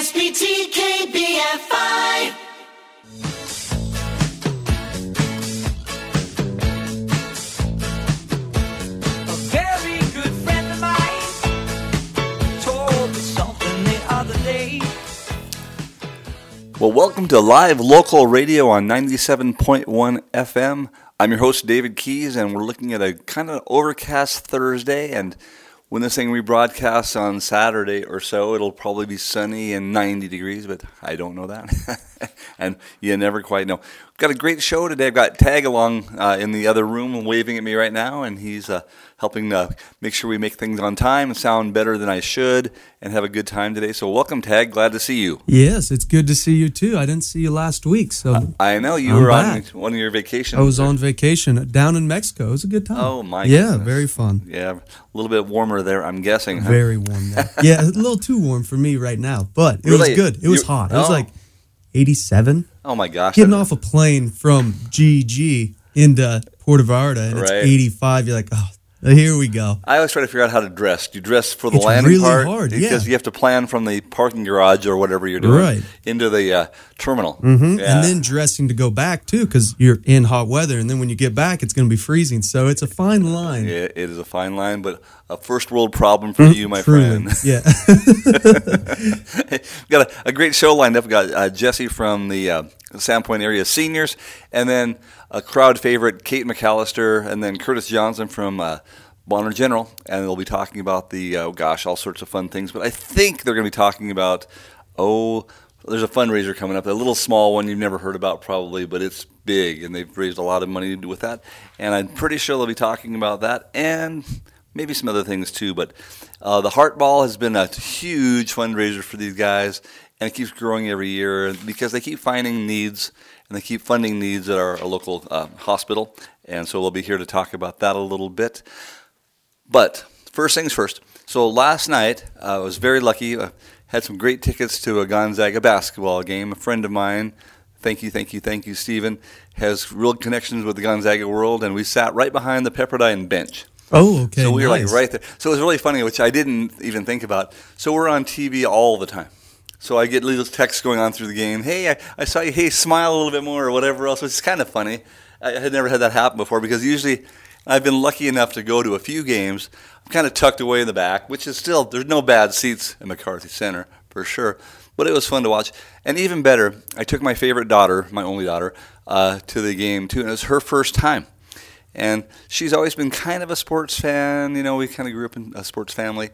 KSBT KBFI. A very good friend of mine told me something the other day. Well, welcome to Live Local Radio on 97.1 FM. I'm your host, David Keys, and we're looking at a kind of overcast Thursday. And when this thing rebroadcasts on Saturday or so, it'll probably be sunny and 90 degrees, but I don't know that. And you never quite know. We've got a great show today. I've got Tag along in the other room waving at me right now, and he's helping make sure we make things on time and sound better than I should and have a good time today. So welcome, Tag. Glad to see you. Yes, it's good to see you too. I didn't see you last week, so I know you I'm were back. on one of your vacations. I was on vacation down in Mexico. It was a good time. Oh, my Yeah, goodness. very fun. Yeah, a little bit warmer there, I'm guessing. Huh? Very warm there. Yeah, a little too warm for me right now, but it Really? was good. It was hot. It was like 87. Oh, my gosh. Getting off a plane from GG into Puerto Vallarta, and Right. it's 85. You're like, oh, here we go. I always try to figure out how to dress. Do you dress for the It's landing really part? hard, Because yeah. you have to plan from the parking garage or whatever you're doing Right. into the terminal. Mm-hmm. Yeah. And then dressing to go back too, because you're in hot weather, and then when you get back, it's going to be freezing. So it's a fine line. Yeah, it is a fine line, but a first world problem for you, my Truly. friend. Yeah. We've got a great show lined up. We've got Jesse from the Sandpoint area seniors, and then a crowd favorite, Kate McAllister, and then Curtis Johnson from Bonner General, and they'll be talking about the, all sorts of fun things. But I think they're going to be talking about, there's a fundraiser coming up, a little small one you've never heard about probably, but it's big, and they've raised a lot of money with that. And I'm pretty sure they'll be talking about that, and maybe some other things too. But the Heart Ball has been a huge fundraiser for these guys, and it keeps growing every year because they keep finding needs, and they keep funding needs at our local hospital. And so we'll be here to talk about that a little bit. But first things first. So last night, I was very lucky. Had some great tickets to a Gonzaga basketball game. A friend of mine, thank you, Stephen, has real connections with the Gonzaga world, and we sat right behind the Pepperdine bench. Oh, okay. So we were like nice. right there. So it was really funny, which I didn't even think about. So we're on TV all the time. So I get little texts going on through the game. Hey, I saw you. Hey, smile a little bit more or whatever else, which is kind of funny. I had never had that happen before because usually I've been lucky enough to go to a few games. I'm kind of tucked away in the back, which is still, there's no bad seats in McCarthy Center for sure. But it was fun to watch. And even better, I took my favorite daughter, my only daughter, to the game too. And it was her first time. And she's always been kind of a sports fan. You know, we kind of grew up in a sports family.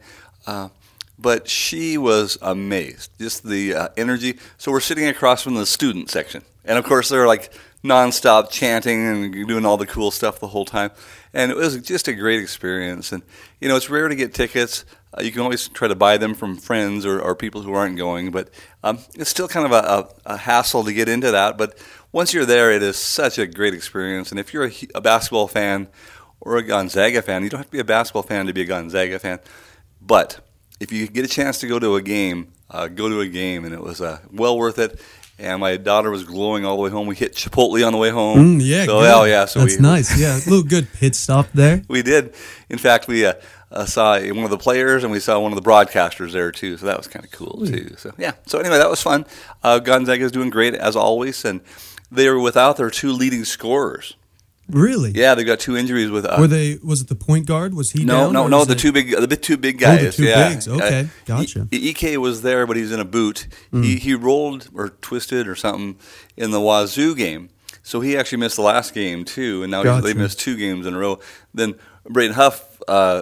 But she was amazed, just the energy. So we're sitting across from the student section. And, of course, they're like nonstop chanting and doing all the cool stuff the whole time. And it was just a great experience. And, you know, it's rare to get tickets. You can always try to buy them from friends or people who aren't going. But it's still kind of a hassle to get into that. But once you're there, it is such a great experience. And if you're a basketball fan or a Gonzaga fan, you don't have to be a basketball fan to be a Gonzaga fan. But if you get a chance to go to a game, go to a game. And it was well worth it. And my daughter was glowing all the way home. We hit Chipotle on the way home. Yeah, so, good. Oh, yeah. So that's nice. Yeah, a little good pit stop there. We did. In fact, we saw one of the players and we saw one of the broadcasters there too. So that was kind of cool too. So yeah. So anyway, that was fun. Gonzaga is doing great as always, and they were without their two leading scorers. Really? Yeah, they got two injuries with. Were they? Was it the point guard? Was he No, down? no, or the was two big guys. Oh, the two yeah. bigs. Okay, gotcha. Ike was there, but he's in a boot. He rolled or twisted or something in the Wazoo game, so he actually missed the last game too, and now Gotcha. they missed 2 games in a row. Then Braden Huff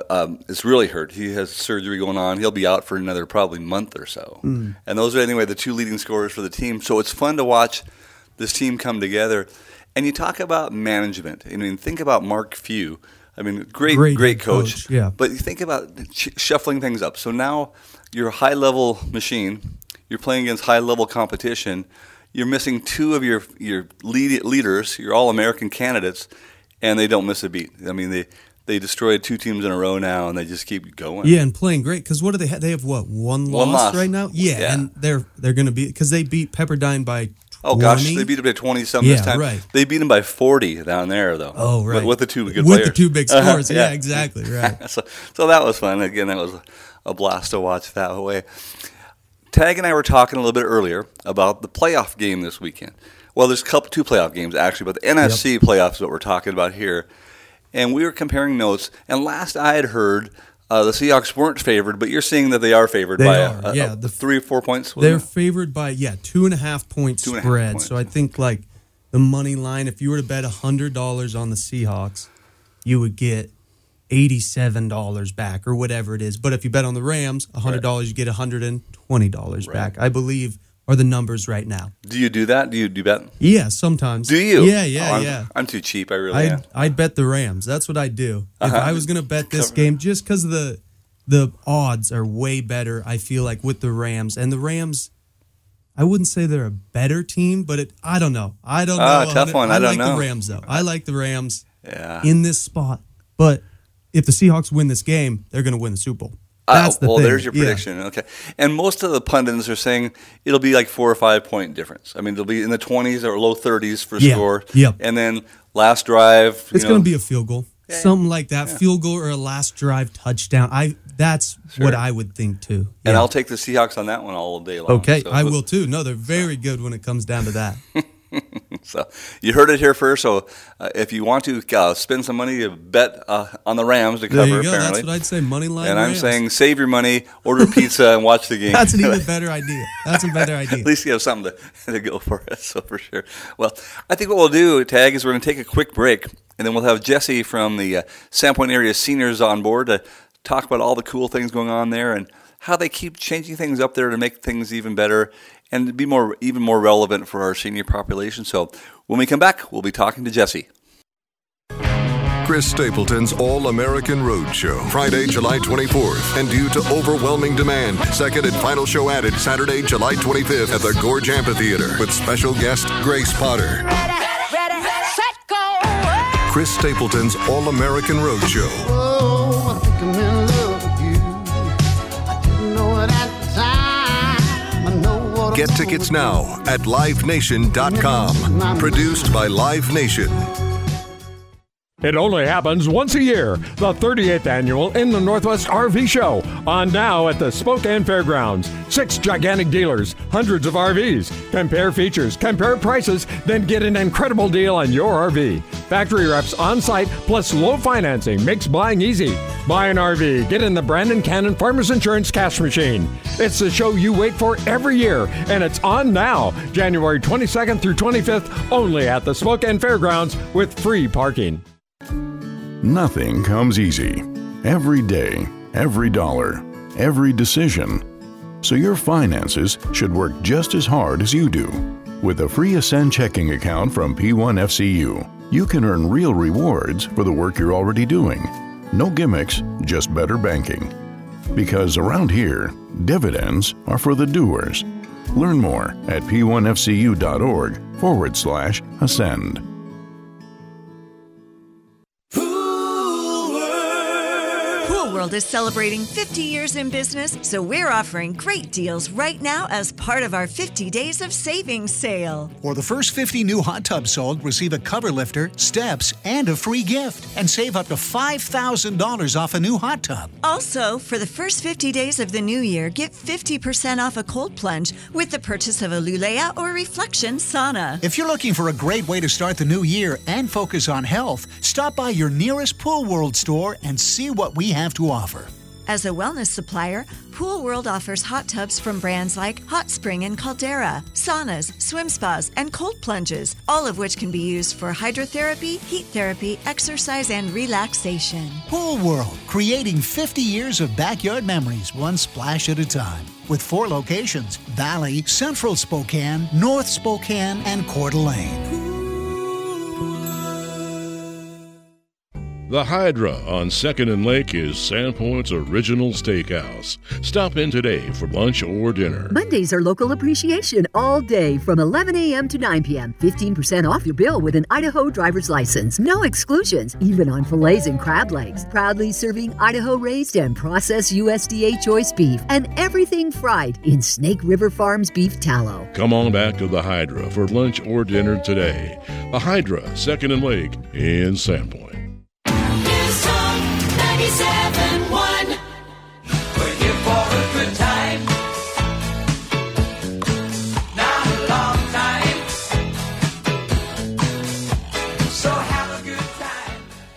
is really hurt. He has surgery going on. He'll be out for another probably month or so. And those are anyway the 2 leading scorers for the team. So it's fun to watch this team come together. And you talk about management. I mean, think about Mark Few. I mean, great coach. Yeah. But you think about shuffling things up. So now you're a high-level machine. You're playing against high-level competition. You're missing 2 of your leaders, your All-American candidates, and they don't miss a beat. I mean, they destroyed 2 teams in a row now, and they just keep going. Yeah, and playing great. Because what do they have? They have what? One loss right now. Yeah, and they're going to be because they beat Pepperdine by 20? Oh, gosh, they beat them by 20-something this time. Right. They beat them by 40 down there, though. Oh, right. With the 2 good With players. the 2 big scores. Yeah, exactly. Right. So that was fun. Again, that was a blast to watch that way. Tag and I were talking a little bit earlier about the playoff game this weekend. Well, there's two playoff games, actually, but the NFC playoffs is what we're talking about here. And we were comparing notes, and last I had heard, the Seahawks weren't favored, but you're seeing that they are favored by 3 or 4 points? They're favored by, 2.5 point spread. So I think, like, the money line, if you were to bet $100 on the Seahawks, you would get $87 back or whatever it is. But if you bet on the Rams, $100, you get $120 back, I believe, are the numbers right now. Do you do that? Do you bet? Yeah, sometimes. Do you? Yeah. I'm too cheap. I really am. I'd bet the Rams. That's what I'd do. If I was going to bet this game, just because the odds are way better, I feel like, with the Rams. And the Rams, I wouldn't say they're a better team, but I don't know. Tough one. I don't know. I like the Rams, though. I like the Rams in this spot. But if the Seahawks win this game, they're going to win the Super Bowl. That's the thing. There's your prediction. Yeah. Okay. And most of the pundits are saying it'll be like 4 or 5 point difference. I mean, it'll be in the 20s or low 30s for score. Yep. And then last drive. It's going to be a field goal. Yeah. Something like that. Yeah. Field goal or a last drive touchdown. That's what I would think too. Yeah. And I'll take the Seahawks on that one all day long. Okay. I will too. No, they're very good when it comes down to that. So you heard it here first. So if you want to spend some money, bet on the Rams to cover. There you go. Apparently. That's what I'd say. Money line. And Rams. I'm saying save your money, order pizza, and watch the game. That's an even better idea. At least you have something to go for it. So for sure. Well, I think what we'll do, Tag, is we're going to take a quick break, and then we'll have Jesse from the Sandpoint area seniors on board to talk about all the cool things going on there and how they keep changing things up there to make things even better and to be even more relevant for our senior population. So when we come back, we'll be talking to Jesse. Chris Stapleton's All-American Roadshow, Friday, July 24th. And due to overwhelming demand, second and final show added Saturday, July 25th at the Gorge Amphitheater with special guest Grace Potter. Ready, set, go! Chris Stapleton's All-American Roadshow. Oh, I think I'm in love with you. I didn't know it at the time. I know what Get tickets now at livenation.com. Produced by Live Nation. It only happens once a year, the 38th annual In the Northwest RV Show, on now at the Spokane Fairgrounds. 6 gigantic dealers, hundreds of RVs. Compare features, compare prices, then get an incredible deal on your RV. Factory reps on site, plus low financing makes buying easy. Buy an RV, get in the Brandon Cannon Farmers Insurance cash machine. It's the show you wait for every year, and it's on now, January 22nd through 25th, only at the Spokane Fairgrounds with free parking. Nothing comes easy. Every day, every dollar, every decision. So your finances should work just as hard as you do. With a free Ascend checking account from P1FCU, you can earn real rewards for the work you're already doing. No gimmicks, just better banking. Because around here, dividends are for the doers. Learn more at p1fcu.org/ascend. Pool World is celebrating 50 years in business, so we're offering great deals right now as part of our 50 Days of Savings sale. For the first 50 new hot tubs sold, receive a cover lifter, steps, and a free gift. And save up to $5,000 off a new hot tub. Also, for the first 50 days of the new year, get 50% off a cold plunge with the purchase of a Lulea or Reflection sauna. If you're looking for a great way to start the new year and focus on health, stop by your nearest Pool World store and see what we have to offer. As a wellness supplier, Pool World offers hot tubs from brands like Hot Spring and Caldera, saunas, swim spas, and cold plunges, all of which can be used for hydrotherapy, heat therapy, exercise, and relaxation. Pool World, creating 50 years of backyard memories, one splash at a time. With 4 locations: Valley, Central Spokane, North Spokane, and Coeur d'Alene. The Hydra on 2nd and Lake is Sandpoint's original steakhouse. Stop in today for lunch or dinner. Mondays are local appreciation all day from 11 a.m. to 9 p.m. 15% off your bill with an Idaho driver's license. No exclusions, even on fillets and crab legs. Proudly serving Idaho-raised and processed USDA choice beef and everything fried in Snake River Farms beef tallow. Come on back to the Hydra for lunch or dinner today. The Hydra, 2nd and Lake in Sandpoint. 97.1. We're here for a good time.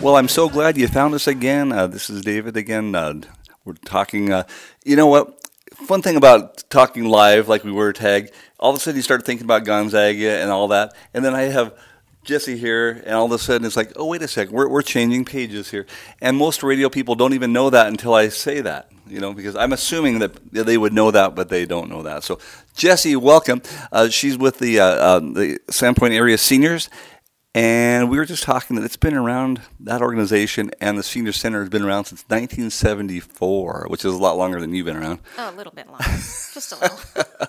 Well, I'm so glad you found us again. This is David again. We're talking, you know what? Fun thing about talking live like we were, Tag, all of a sudden you start thinking about Gonzaga and all that, and then I have Jesse here, and all of a sudden it's like, oh, wait a second, we're changing pages here. And most radio people don't even know that until I say that, because I'm assuming that they would know that, but they don't know that. So, Jesse, welcome. She's with the Sandpoint Area Seniors, and we were just talking that it's been around, that organization and the Senior Center has been around since 1974, which is a lot longer than you've been around. Oh, a little bit longer, just a little.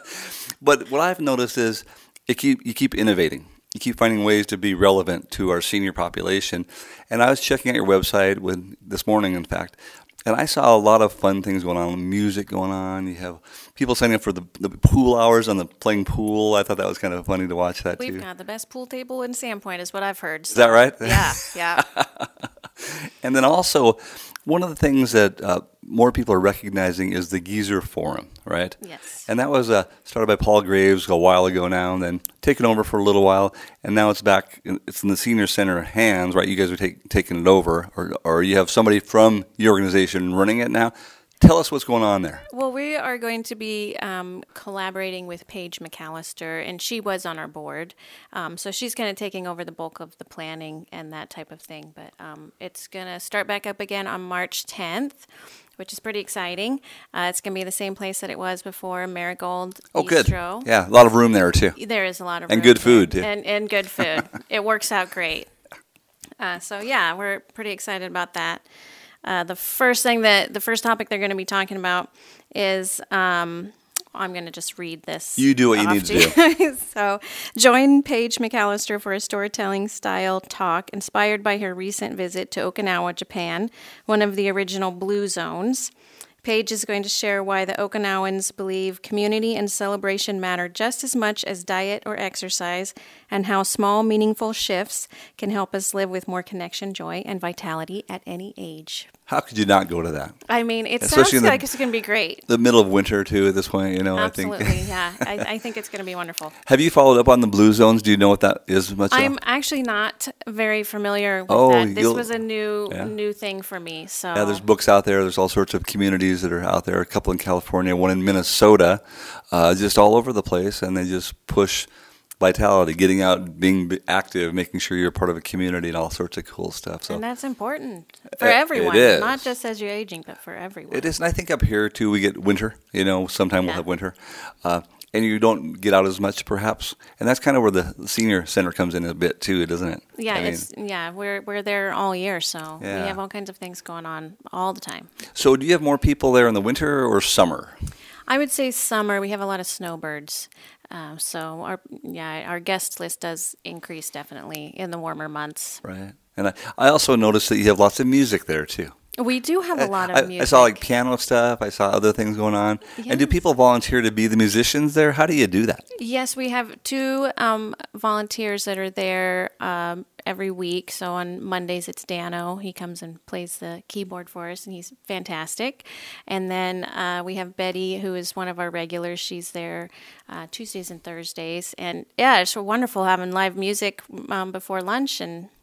But what I've noticed is you keep innovating. You keep finding ways to be relevant to our senior population. And I was checking out your website this morning, in fact, and I saw a lot of fun things going on, music going on. You have people signing up for the pool hours on playing pool. I thought that was kind of funny to watch that, too. We've got the best pool table in Sandpoint is what I've heard. So. Is that right? Yeah. And then also, one of the things that more people are recognizing is the Geezer Forum, right? Yes. And that was started by Paul Graves a while ago now, and then taken over for a little while, and now it's back. It's in the Senior Center hands, right? You guys are taking it over, or you have somebody from your organization running it now. Tell us what's going on there. Well, we are going to be collaborating with Paige McAllister, and she was on our board. So she's kind of taking over the bulk of the planning and that type of thing. But it's going to start back up again on March 10th, which is pretty exciting. It's going to be the same place that it was before, Marigold Bistro. Good. Yeah, a lot of room there, too. There is a lot of room. And good food, too. And good food. It works out great. So, yeah, we're pretty excited about that. The first topic they're going to be talking about is, I'm going to just read this. You do what you need to do. So, join Paige McAllister for a storytelling style talk inspired by her recent visit to Okinawa, Japan, one of the original Blue Zones. Paige is going to share why the Okinawans believe community and celebration matter just as much as diet or exercise, and how small, meaningful shifts can help us live with more connection, joy, and vitality at any age. How could you not go to that? I mean, it sounds like it's going to be great. The middle of winter, too, at this point, Absolutely, I think. Yeah. I think it's going to be wonderful. Have you followed up on the Blue Zones? Do you know what that is much? I'm actually not very familiar with that. This was a new thing for me. So yeah, there's books out there. There's all sorts of communities that are out there. A couple in California, one in Minnesota, just all over the place, and they just push vitality, getting out, being active, making sure you're part of a community, and all sorts of cool stuff. So, and that's important for everyone, not just as you're aging, but for everyone. It is, and I think up here too, we get winter. Sometime we'll have winter, and you don't get out as much, perhaps. And that's kind of where the Senior Center comes in a bit too, doesn't it? Yeah, we're there all year, so we have all kinds of things going on all the time. So, do you have more people there in the winter or summer? I would say summer. We have a lot of snowbirds. So our guest list does increase definitely in the warmer months. Right. And I also noticed that you have lots of music there too. We do have a lot of music. I saw piano stuff. I saw other things going on. Yes. And do people volunteer to be the musicians there? How do you do that? Yes, we have 2 volunteers that are there every week. So on Mondays, it's Dano. He comes and plays the keyboard for us, and he's fantastic. And then we have Betty, who is one of our regulars. She's there Tuesdays and Thursdays. And yeah, it's wonderful having live music before lunch,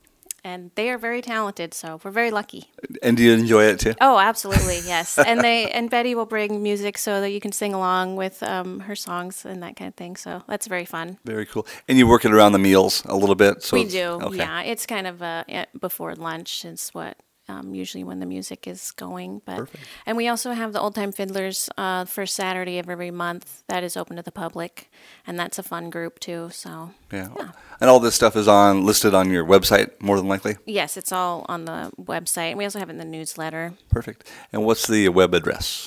and they are very talented, so we're very lucky. And do you enjoy it too? Oh, absolutely, yes. And Betty will bring music so that you can sing along with her songs and that kind of thing. So that's very fun. Very cool. And you work it around the meals a little bit? We do, okay. Yeah. It's kind of before lunch is what usually when the music is going. Perfect. And we also have the Old Time Fiddlers first Saturday of every month that is open to the public, and that's a fun group too. So yeah. And all this stuff is listed on your website, more than likely? Yes, it's all on the website. And we also have it in the newsletter. Perfect. And what's the web address?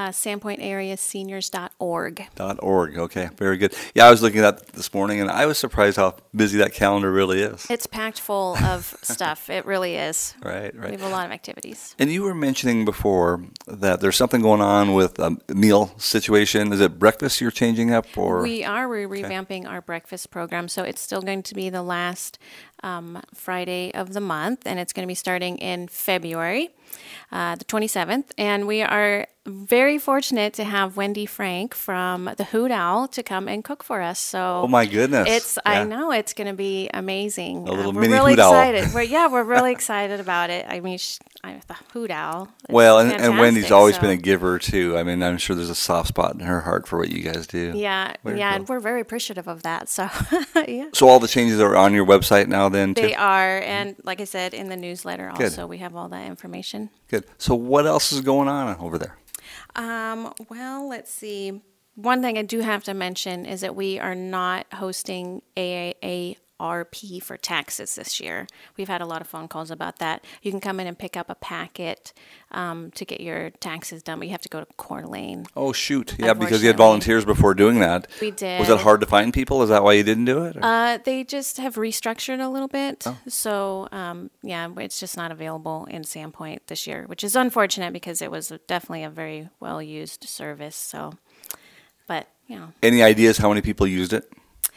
SandpointAreaSeniors.org. .org. Okay, very good. Yeah, I was looking at that this morning, and I was surprised how busy that calendar really is. It's packed full of stuff. It really is. Right. We have a lot of activities. And you were mentioning before that there's something going on with a meal situation. Is it breakfast you're changing up? Or We are. We're revamping our breakfast program, so it's still going to be the last Friday of the month, and it's going to be starting in February. the 27th. And we are very fortunate to have Wendy Frank from the Hoot Owl to come and cook for us. So, oh my goodness! I know it's going to be amazing. A little we're mini really Hoot Owl. excited. We're really excited about it. I mean, the Hoot Owl. Well, and Wendy's fantastic, always so. been a giver too. I mean, I'm sure there's a soft spot in her heart for what you guys do. Yeah, and we're very appreciative of that. So, yeah. So all the changes are on your website now, then too? They are, and like I said, in the newsletter also, we have all that information. Good. So what else is going on over there? Well, let's see. One thing I do have to mention is that we are not hosting AARP for taxes this year. We've had a lot of phone calls about that. You can come in and pick up a packet to get your taxes done, but you have to go to Coeur d'Alene. Oh, shoot. Yeah, because you had volunteers before doing that. We did. Was it hard to find people? Is that why you didn't do it? They just have restructured a little bit. Oh. So, it's just not available in Sandpoint this year, which is unfortunate because it was definitely a very well-used service. So, but, Any ideas how many people used it?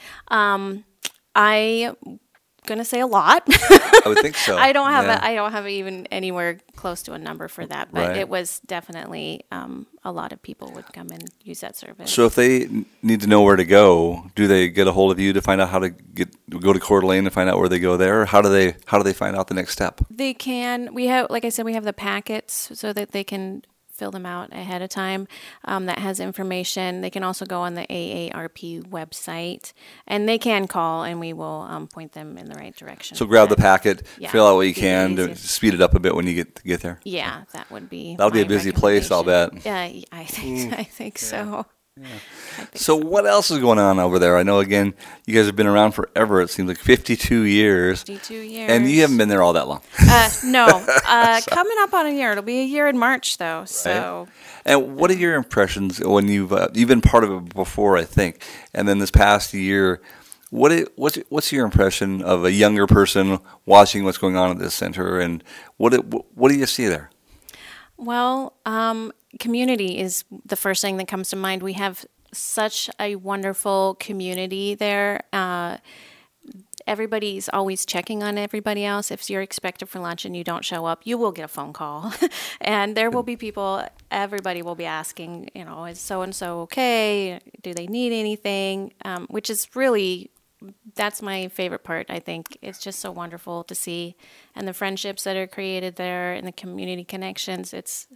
I'm going to say a lot. I would think so. I don't have even anywhere close to a number for that, but It was definitely a lot of people would come and use that service. So if they need to know where to go, do they get a hold of you to find out how to go to Coeur d'Alene to find out where they go there, or how do they find out the next step? They can. We have, like I said, we have the packets so that they can fill them out ahead of time. That has information. They can also go on the AARP website, and they can call, and we will point them in the right direction. So grab the packet, fill out what you can to speed it up a bit when you get there. Yeah, that would be. That'll be a busy place, I'll bet. Yeah, I think so. Yeah. So what else is going on over there? I know, again, you guys have been around forever. It seems like 52 years. 52 years. And you haven't been there all that long. No. Coming up on a year. It'll be a year in March, though. So. And what are your impressions when you've been part of it before, I think, and then this past year, what's your impression of a younger person watching what's going on at this center, and what do you see there? Well, community is the first thing that comes to mind. We have such a wonderful community there. Everybody's always checking on everybody else. If you're expected for lunch and you don't show up, you will get a phone call. And there will be people, everybody will be asking, is so-and-so okay? Do they need anything? Which is really, that's my favorite part, I think. It's just so wonderful to see. And the friendships that are created there and the community connections, it's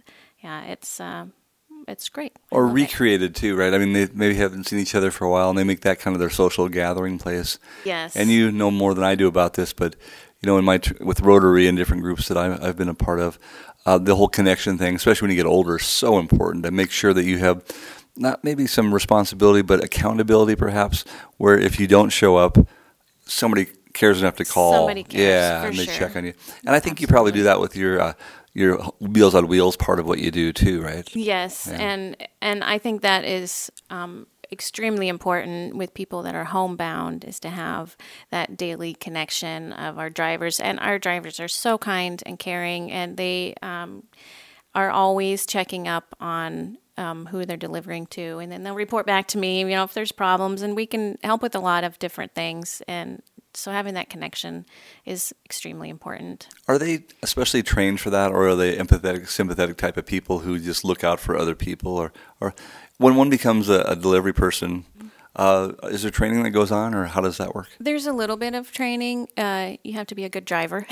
great. Or recreated too, right? I mean, they maybe haven't seen each other for a while, and they make that kind of their social gathering place. Yes. And you know more than I do about this, but in with Rotary and different groups that I've been a part of, the whole connection thing, especially when you get older, is so important to make sure that you have not maybe some responsibility, but accountability perhaps, where if you don't show up, somebody cares enough to call. Somebody cares, and they check on you. And I think you probably do that with your Meals on Wheels part of what you do too, right? Yes, yeah. and I think that is extremely important with people that are homebound, is to have that daily connection of our drivers. And our drivers are so kind and caring, and they are always checking up on who they're delivering to, and then they'll report back to me, if there's problems, and we can help with a lot of different things. And so having that connection is extremely important. Are they especially trained for that, or are they empathetic, sympathetic type of people who just look out for other people? Or when one becomes a delivery person, is there training that goes on, or how does that work? There's a little bit of training. You have to be a good driver.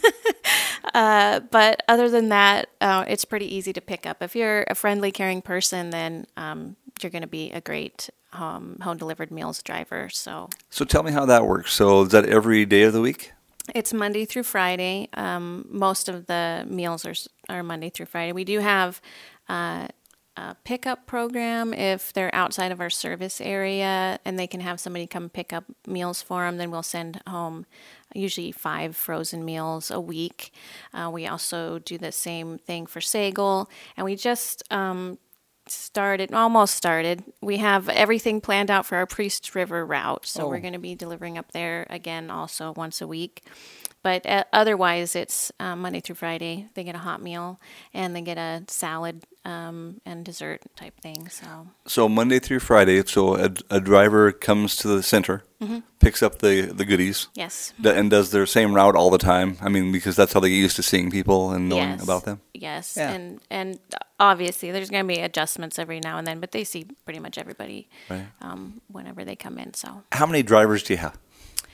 But other than that, it's pretty easy to pick up. If you're a friendly, caring person, then you're going to be a great home-delivered meals driver. So tell me how that works. So is that every day of the week? It's Monday through Friday. Most of the meals are Monday through Friday. We do have a pickup program if they're outside of our service area and they can have somebody come pick up meals for them. Then we'll send home usually 5 frozen meals a week. We also do the same thing for Sagal, and we just almost started. We have everything planned out for our Priest River route, so we're going to be delivering up there again also once a week. But otherwise, it's Monday through Friday. They get a hot meal and they get a salad and dessert type thing. So Monday through Friday, so a driver comes to the center, picks up the goodies. Yes. And does their same route all the time. I mean, because that's how they get used to seeing people and knowing about them. Yes. Yeah. And obviously, there's going to be adjustments every now and then, but they see pretty much everybody whenever they come in. So. How many drivers do you have?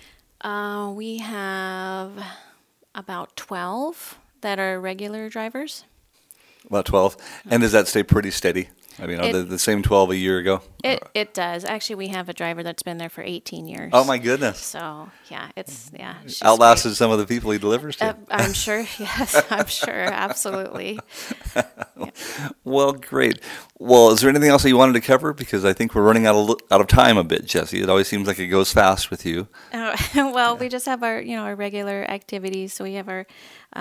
We have about 12 that are regular drivers. About 12. And does that stay pretty steady? I mean, are they the same 12 a year ago? It does. Actually, we have a driver that's been there for 18 years. Oh, my goodness. So, yeah, it's outlasted some of the people he delivers to. I'm sure. Yes, I'm sure. Absolutely. Yeah. Well, great. Well, is there anything else that you wanted to cover? Because I think we're running out of time a bit, Jessie. It always seems like it goes fast with you. Well, we just have our regular activities. So we have our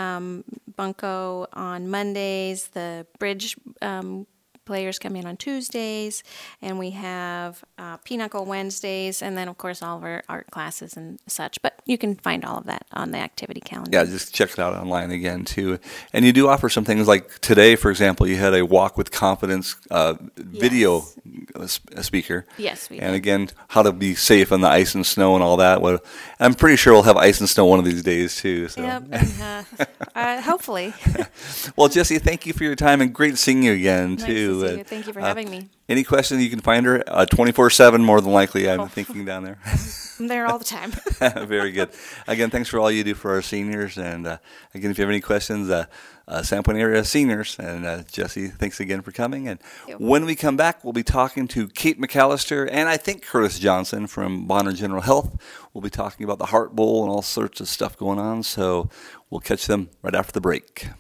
bunco on Mondays, the bridge players come in on Tuesdays, and we have Pinochle Wednesdays, and then, of course, all of our art classes and such. But you can find all of that on the activity calendar. Yeah, just check it out online again, too. And you do offer some things like today, for example, you had a Walk with Confidence video speaker. Yes, we did. And again, how to be safe on the ice and snow and all that. Well, I'm pretty sure we'll have ice and snow one of these days, too. So. Yep, hopefully. Well, Jessie, thank you for your time, and great seeing you again, nice too. To see you. Thank you for having me. Any questions, you can find her 24/7, more than likely, I'm thinking down there. I'm there all the time. Very good. Again, thanks for all you do for our seniors. And again, if you have any questions, Sandpoint area seniors. And Jessie, thanks again for coming. And when we come back, we'll be talking to Kate McAllister and I think Curtis Johnson from Bonner General Health. We'll be talking about the Heart Bowl and all sorts of stuff going on. So we'll catch them right after the break.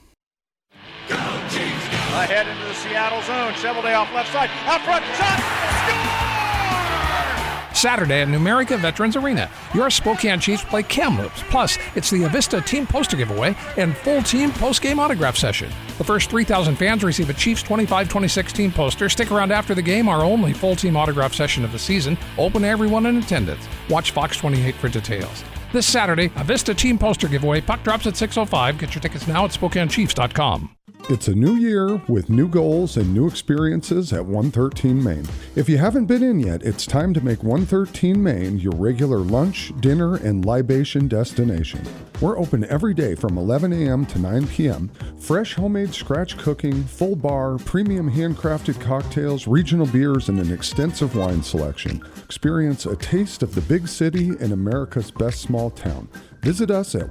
Ahead into the Seattle zone. Shovelday off left side. Out front. Shot. Score! Saturday at Numerica Veterans Arena, your Spokane Chiefs play Kamloops. Plus, it's the Avista team poster giveaway and full team post-game autograph session. The first 3,000 fans receive a Chiefs 25-26 team poster. Stick around after the game, our only full team autograph session of the season. Open to everyone in attendance. Watch Fox 28 for details. This Saturday, Avista team poster giveaway. Puck drops at 6:05. Get your tickets now at SpokaneChiefs.com. It's a new year with new goals and new experiences at 113 Main. If you haven't been in yet, it's time to make 113 Main your regular lunch, dinner, and libation destination. We're open every day from 11 a.m. to 9 p.m. Fresh homemade scratch cooking, full bar, premium handcrafted cocktails, regional beers, and an extensive wine selection. Experience a taste of the big city in America's best small town. Visit us at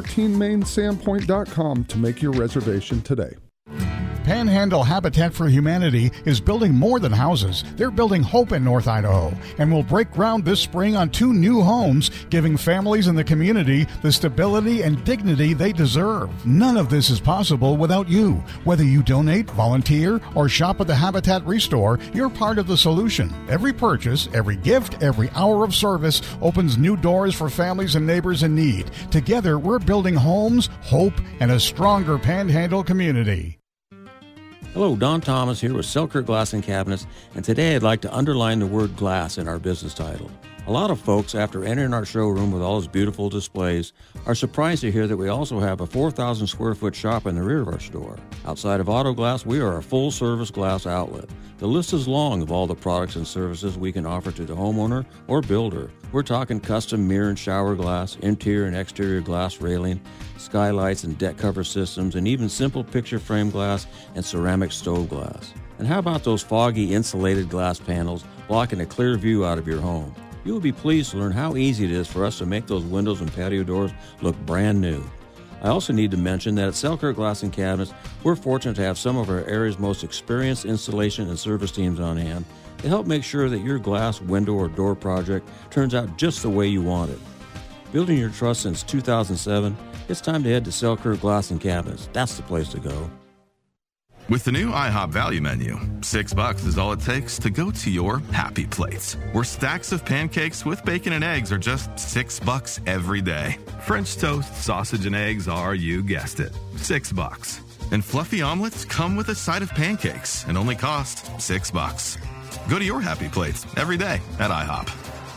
113mainsandpoint.com to make your reservation today. Panhandle Habitat for Humanity is building more than houses. They're building hope in North Idaho and will break ground this spring on 2 new homes, giving families in the community the stability and dignity they deserve. None of this is possible without you. Whether you donate, volunteer, or shop at the Habitat Restore, you're part of the solution. Every purchase, every gift, every hour of service opens new doors for families and neighbors in need. Together, we're building homes, hope, and a stronger Panhandle community. Hello, Don Thomas here with Selkirk Glass and Cabinets, and today I'd like to underline the word glass in our business title. A lot of folks, after entering our showroom with all its beautiful displays, are surprised to hear that we also have a 4,000 square foot shop in the rear of our store. Outside of auto glass, we are a full-service glass outlet. The list is long of all the products and services we can offer to the homeowner or builder. We're talking custom mirror and shower glass, interior and exterior glass railing, skylights and deck cover systems, and even simple picture frame glass and ceramic stove glass. And how about those foggy insulated glass panels blocking a clear view out of your home? You will be pleased to learn how easy it is for us to make those windows and patio doors look brand new. I also need to mention that at Selkirk Glass and Cabinets, we're fortunate to have some of our area's most experienced installation and service teams on hand to help make sure that your glass, window, or door project turns out just the way you want it. Building your trust since 2007, it's time to head to Selkirk Glass and Cabinets. That's the place to go. With the new IHOP value menu, $6 is all it takes to go to your happy place, where stacks of pancakes with bacon and eggs are just $6 every day. French toast, sausage, and eggs are, you guessed it, $6. And fluffy omelets come with a side of pancakes and only cost $6. Go to your happy place every day at IHOP.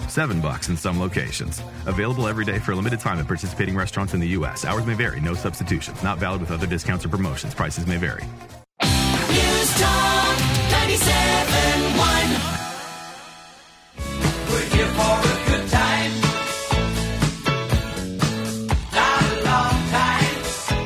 $7 in some locations. Available every day for a limited time at participating restaurants in the U.S. Hours may vary. No substitutions. Not valid with other discounts or promotions. Prices may vary. News Talk 97.1. We're here for a good time. Not a long time.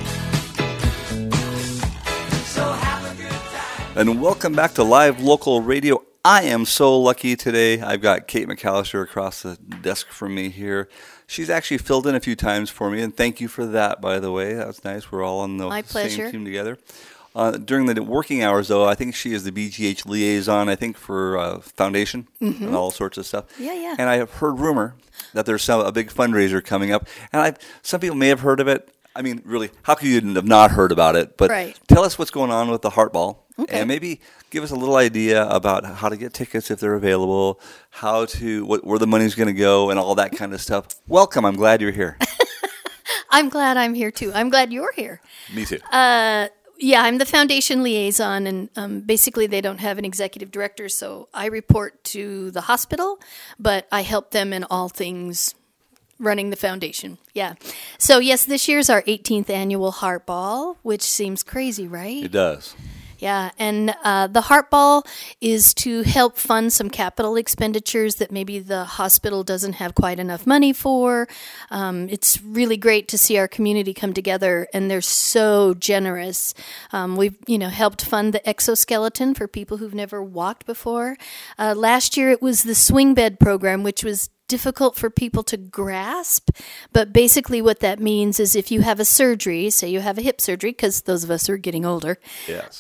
So have a good time. And welcome back to Live Local Radio. I am so lucky today. I've got Kate McAllister across the desk from me here. She's actually filled in a few times for me, and thank you for that, by the way. That was nice. We're all on the same team together. During the working hours, though, I think she is the BGH liaison, I think, for Foundation and all sorts of stuff. Yeah. And I have heard rumor that there's a big fundraiser coming up. And some people may have heard of it. I mean, really, how could you have not heard about it? But tell us what's going on with the Heart Ball. Okay. And maybe give us a little idea about how to get tickets if they're available, where the money's going to go, and all that kind of stuff. Welcome. I'm glad you're here. I'm glad I'm here, too. I'm glad you're here. Me too. Yeah, I'm the foundation liaison, and basically they don't have an executive director, so I report to the hospital, but I help them in all things running the foundation. Yeah. So, yes, this year's our 18th annual Heart Ball, which seems crazy, right? It does. Yeah, and the Heart Ball is to help fund some capital expenditures that maybe the hospital doesn't have quite enough money for. It's really great to see our community come together, and they're so generous. We've helped fund the exoskeleton for people who've never walked before. Last year it was the swing bed program, which was difficult for people to grasp, but basically what that means is if you have a surgery, say you have a hip surgery, because those of us are getting older, yes,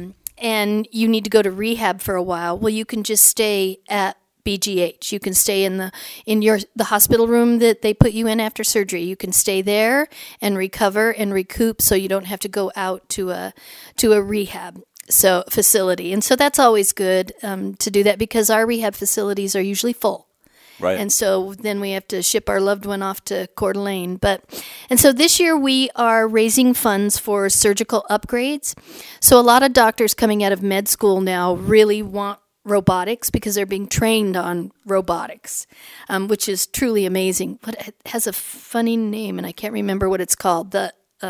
and you need to go to rehab for a while, well, you can just stay at BGH. You can stay in the hospital room that they put you in after surgery. You can stay there and recover and recoup, so you don't have to go out to a rehab facility. And so that's always good to do that, because our rehab facilities are usually full. Right. And so then we have to ship our loved one off to Coeur d'Alene. And so this year we are raising funds for surgical upgrades. So a lot of doctors coming out of med school now really want robotics because they're being trained on robotics, which is truly amazing. But it has a funny name, and I can't remember what it's called, the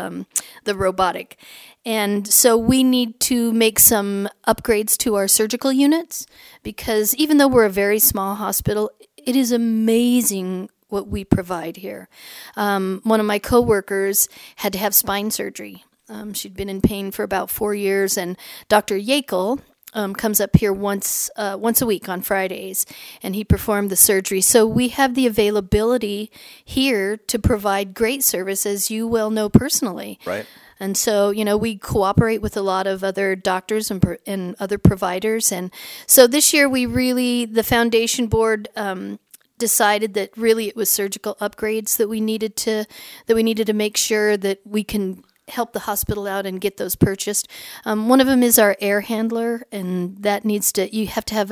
robotic. And so we need to make some upgrades to our surgical units, because even though we're a very small hospital, it is amazing what we provide here. One of my coworkers had to have spine surgery. She'd been in pain for about 4 years, and Dr. Yakel comes up here once a week on Fridays, and he performed the surgery. So we have the availability here to provide great service, as you well know personally. Right. And so, we cooperate with a lot of other doctors and other providers. And so this year the foundation board decided that really it was surgical upgrades that we needed to make sure that we can help the hospital out and get those purchased. One of them is our air handler, and that you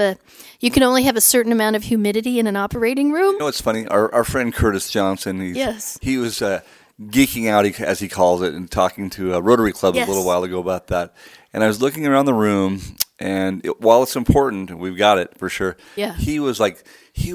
can only have a certain amount of humidity in an operating room. You know what's funny? Our friend Curtis Johnson, he was geeking out, as he calls it, and talking to a Rotary Club a little while ago about that. And I was looking around the room, and while it's important, we've got it for sure. Yeah. He was like, he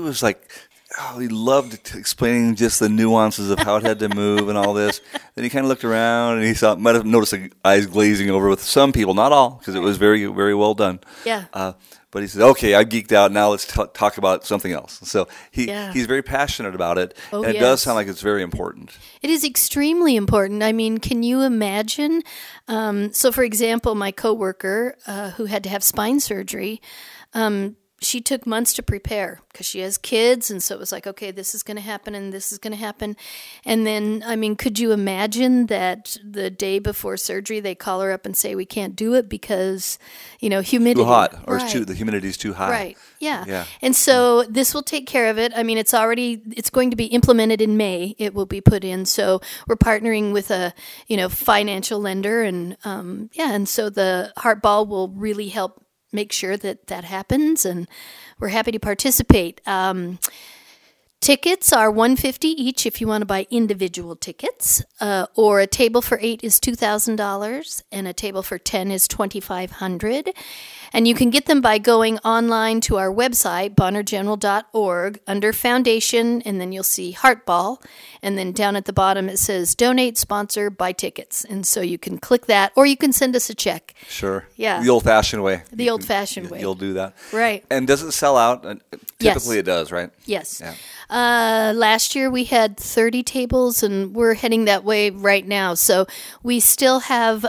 loved explaining just the nuances of how it had to move and all this. Then he kind of looked around, and he might have noticed the eyes glazing over with some people, not all, because it was very, very well done. Yeah. But he said, okay, I geeked out. Now let's talk about something else. So he's very passionate about it. Oh, and it does sound like it's very important. It is extremely important. I mean, can you imagine? So, for example, my coworker who had to have spine surgery, she took months to prepare because she has kids. And so it was like, okay, this is going to happen and this is going to happen. And then, I mean, could you imagine that the day before surgery, they call her up and say, we can't do it because, humidity. Too hot, or right. the humidity is too high. Right. Yeah. And so this will take care of it. I mean, it's going to be implemented in May. It will be put in. So we're partnering with a, financial lender. And, and so the Heart Ball will really help make sure that happens, and we're happy to participate. Tickets are $150 each if you want to buy individual tickets, or a table for 8 is $2,000, and a table for 10 is $2,500. And you can get them by going online to our website, bonnergeneral.org, under Foundation, and then you'll see Heartball. And then down at the bottom it says Donate, Sponsor, Buy Tickets. And so you can click that, or you can send us a check. Sure. Yeah. The old-fashioned way. The old-fashioned way. You'll do that. Right. And does it sell out? Typically Yes. it does, right? Yes. Yeah. Last year we had 30 tables, and we're heading that way right now. So we still have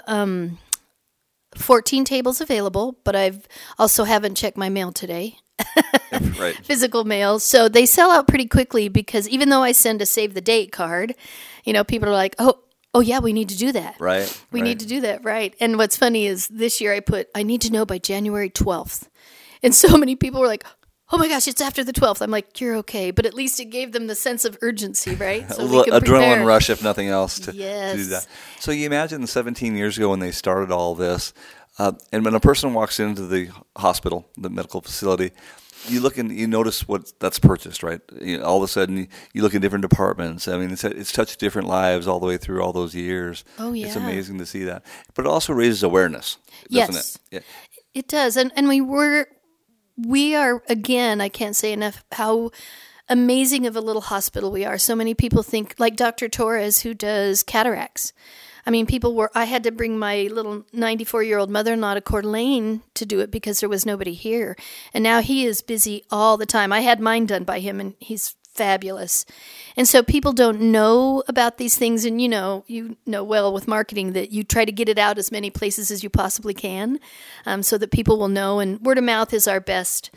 14 tables available, but I've also haven't checked my mail today. Right. Physical mail. So they sell out pretty quickly because even though I send a save the date card, people are like, oh yeah, we need to do that. Right. We need to do that, right. And what's funny is this year I need to know by January 12th. And so many people were like, oh my gosh, it's after the 12th. I'm like, you're okay. But at least it gave them the sense of urgency, right? So a little adrenaline rush, if nothing else, to do that. So you imagine 17 years ago when they started all this, and when a person walks into the hospital, the medical facility, you look and you notice what that's purchased, right? All of a sudden, you look in different departments. I mean, it's touched different lives all the way through all those years. Oh, yeah. It's amazing to see that. But it also raises awareness, doesn't it? Yeah. It does. And we are, again, I can't say enough how amazing of a little hospital we are. So many people think, like Dr. Torres, who does cataracts. I mean, I had to bring my little 94-year-old mother-in-law to Coeur d'Alene to do it because there was nobody here. And now he is busy all the time. I had mine done by him, and he's fabulous. And so people don't know about these things. And you know well with marketing that you try to get it out as many places as you possibly can, so that people will know. And word of mouth is our best,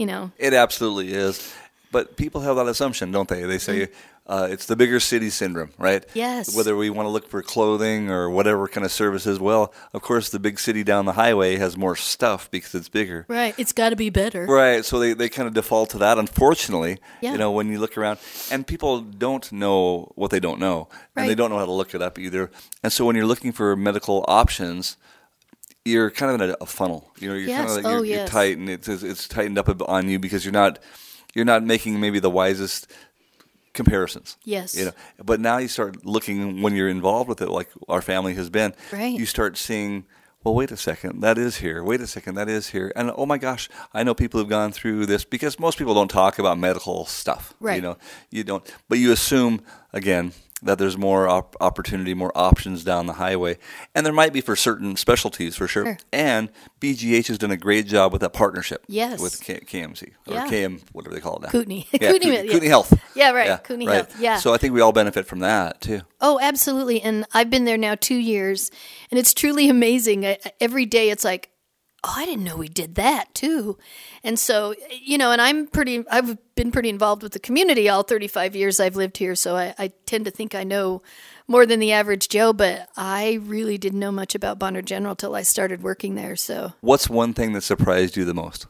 It absolutely is. But people have that assumption, don't they? They say it's the bigger city syndrome, right? Yes. Whether we want to look for clothing or whatever kind of services, well, of course, the big city down the highway has more stuff because it's bigger. Right. It's got to be better. Right. So they kind of default to that, unfortunately, Yeah. when you look around. And people don't know what they don't know. And they don't know how to look it up either. And so when you're looking for medical options, you're kind of in a funnel. You're kind of you're tight, and it's tightened up on you because you're not making maybe the wisest comparisons. Yes. But now you start looking when you're involved with it, like our family has been. Right. You start seeing, well, wait a second, that is here. Wait a second, that is here. And oh my gosh, I know people who've gone through this because most people don't talk about medical stuff. Right. You don't, but you assume again that there's more opportunity, more options down the highway. And there might be for certain specialties, for sure. And BGH has done a great job with that partnership with KMC, or KM, whatever they call it now. Kootenai. Kootenai Health. Yeah, right. Kootenai Health, yeah. So I think we all benefit from that, too. Oh, absolutely. And I've been there now 2 years, and it's truly amazing. Every day it's like, oh, I didn't know we did that too. And so, and I've been pretty involved with the community all 35 years I've lived here. So I tend to think I know more than the average Joe, but I really didn't know much about Bonner General till I started working there. So what's one thing that surprised you the most?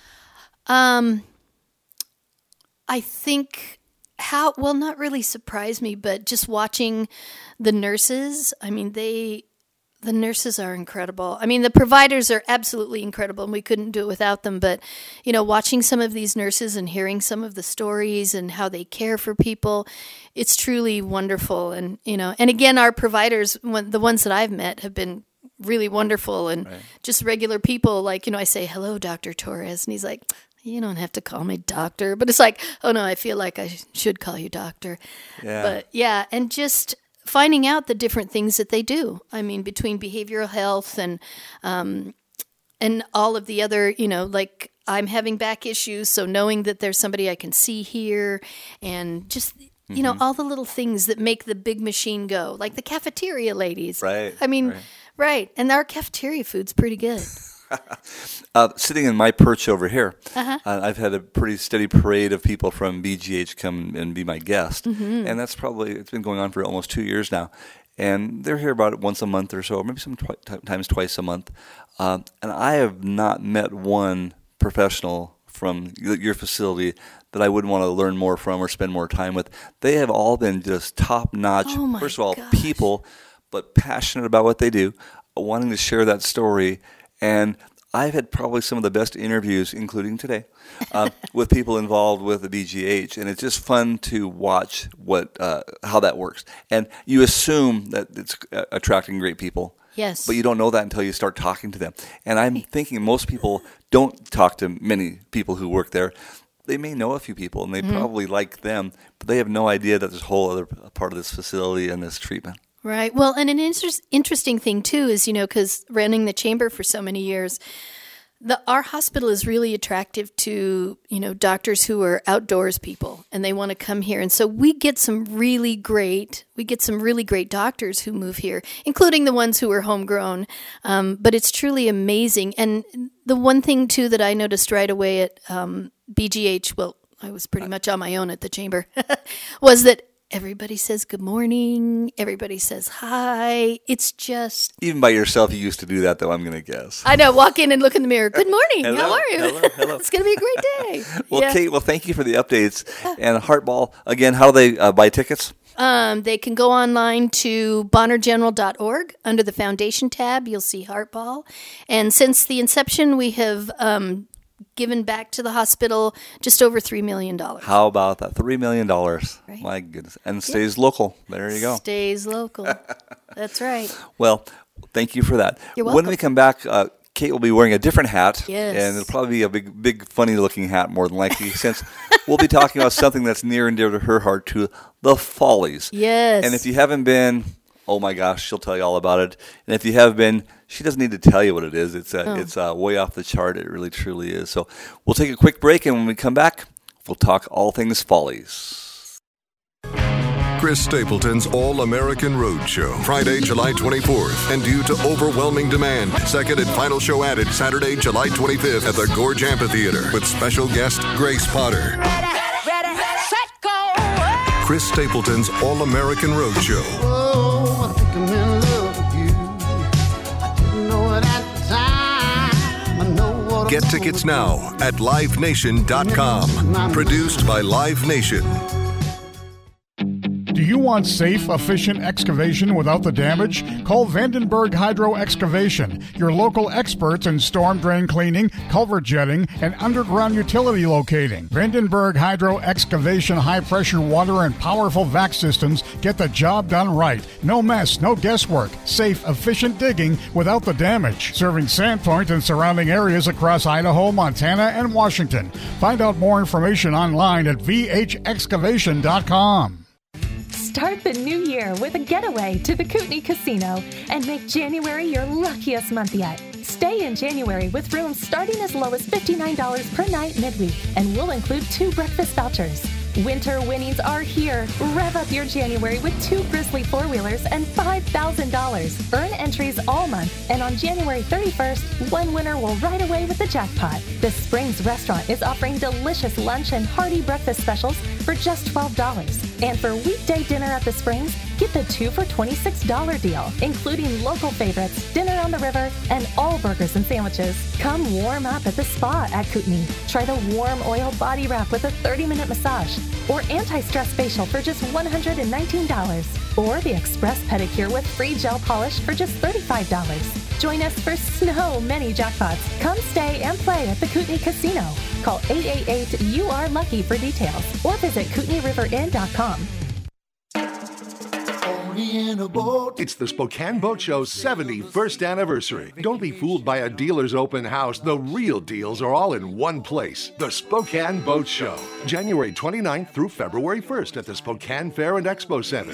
I think not really surprised me, but just watching the nurses. I mean, the nurses are incredible. I mean, the providers are absolutely incredible, and we couldn't do it without them. But, watching some of these nurses and hearing some of the stories and how they care for people, it's truly wonderful. And, and again, our providers, the ones that I've met, have been really wonderful and just regular people. Like, I say, hello, Dr. Torres. And he's like, you don't have to call me doctor. But it's like, oh, no, I feel like I should call you doctor. Yeah. But, yeah, and just finding out the different things that they do. I mean, between behavioral health and all of the other, like I'm having back issues, so knowing that there's somebody I can see here, and just all the little things that make the big machine go, like the cafeteria ladies. Right. I mean, right. And our cafeteria food's pretty good. Sitting in my perch over here, I've had a pretty steady parade of people from BGH come and be my guest. Mm-hmm. And it's been going on for almost 2 years now. And they're here about once a month or so, maybe sometimes twice a month. And I have not met one professional from your facility that I wouldn't want to learn more from or spend more time with. They have all been just top-notch, first of all, people, but passionate about what they do, wanting to share that story. And I've had probably some of the best interviews, including today, with people involved with the BGH, and it's just fun to watch how that works. And you assume that it's attracting great people, Yes. But you don't know that until you start talking to them. And I'm thinking most people don't talk to many people who work there. They may know a few people, and they probably like them, but they have no idea that there's a whole other part of this facility and this treatment. Right. Well, and an interesting thing, too, is, because running the chamber for so many years, our hospital is really attractive to, doctors who are outdoors people, and they want to come here. And so we get some really great doctors who move here, including the ones who are homegrown. But it's truly amazing. And the one thing, too, that I noticed right away at BGH, well, I was pretty much on my own at the chamber, was that everybody says good morning. Everybody says hi. It's just... Even by yourself, you used to do that, though, I'm going to guess. I know. Walk in and look in the mirror. Good morning. Hello, how are you? Hello. It's going to be a great day. Well, yeah. Kate, thank you for the updates. And Heartball, again, how do they buy tickets? They can go online to bonnergeneral.org. Under the Foundation tab, you'll see Heartball. And since the inception, we have... given back to the hospital just over $3 million. How about that? $3 million. Right. My goodness. And stays local. There you go. Stays local. That's right. Well, thank you for that. You're welcome. When we come back, Kate will be wearing a different hat. Yes. And it'll probably be a big, funny-looking hat more than likely, since we'll be talking about something that's near and dear to her heart, too, the Follies. Yes. And if you haven't been... Oh my gosh, she'll tell you all about it. And if you have been, she doesn't need to tell you what it is. It's way off the chart. It really, truly is. So we'll take a quick break, and when we come back, we'll talk all things Follies. Chris Stapleton's All-American Road Show, Friday, July 24th. And due to overwhelming demand, second and final show added Saturday, July 25th at the Gorge Amphitheater with special guest Grace Potter. Ready, set, go. Chris Stapleton's All-American Road Show. Oh, I think I'm in love with you. I didn't know it at the time. I know what Get tickets now at livenation.com. Produced by Live Nation. Do you want safe, efficient excavation without the damage? Call Vandenberg Hydro Excavation, your local experts in storm drain cleaning, culvert jetting, and underground utility locating. Vandenberg Hydro Excavation high-pressure water and powerful vac systems get the job done right. No mess, no guesswork. Safe, efficient digging without the damage. Serving Sandpoint and surrounding areas across Idaho, Montana, and Washington. Find out more information online at vhexcavation.com. Start the new year with a getaway to the Kootenai Casino and make January your luckiest month yet. Stay in January with rooms starting as low as $59 per night midweek, and we'll include 2 breakfast vouchers. Winter winnings are here. Rev up your January with 2 Grizzly 4-wheelers and $5,000. Earn entries all month, and on January 31st, one winner will ride away with the jackpot. The Springs restaurant is offering delicious lunch and hearty breakfast specials for just $12. And for weekday dinner at the Springs, get the 2 for $26 deal, including local favorites, dinner on the river, and all burgers and sandwiches. Come warm up at the spa at Kootenai. Try the warm oil body wrap with a 30-minute massage, or anti-stress facial for just $119, or the express pedicure with free gel polish for just $35. Join us for snow many jackpots. Come stay and play at the Kootenai Casino. Call 888-YOU-ARE-LUCKY for details, or visit KootenaiRiverInn.com. It's the Spokane Boat Show's 71st anniversary. Don't be fooled by a dealer's open house. The real deals are all in one place. The Spokane Boat Show. January 29th through February 1st at the Spokane Fair and Expo Center.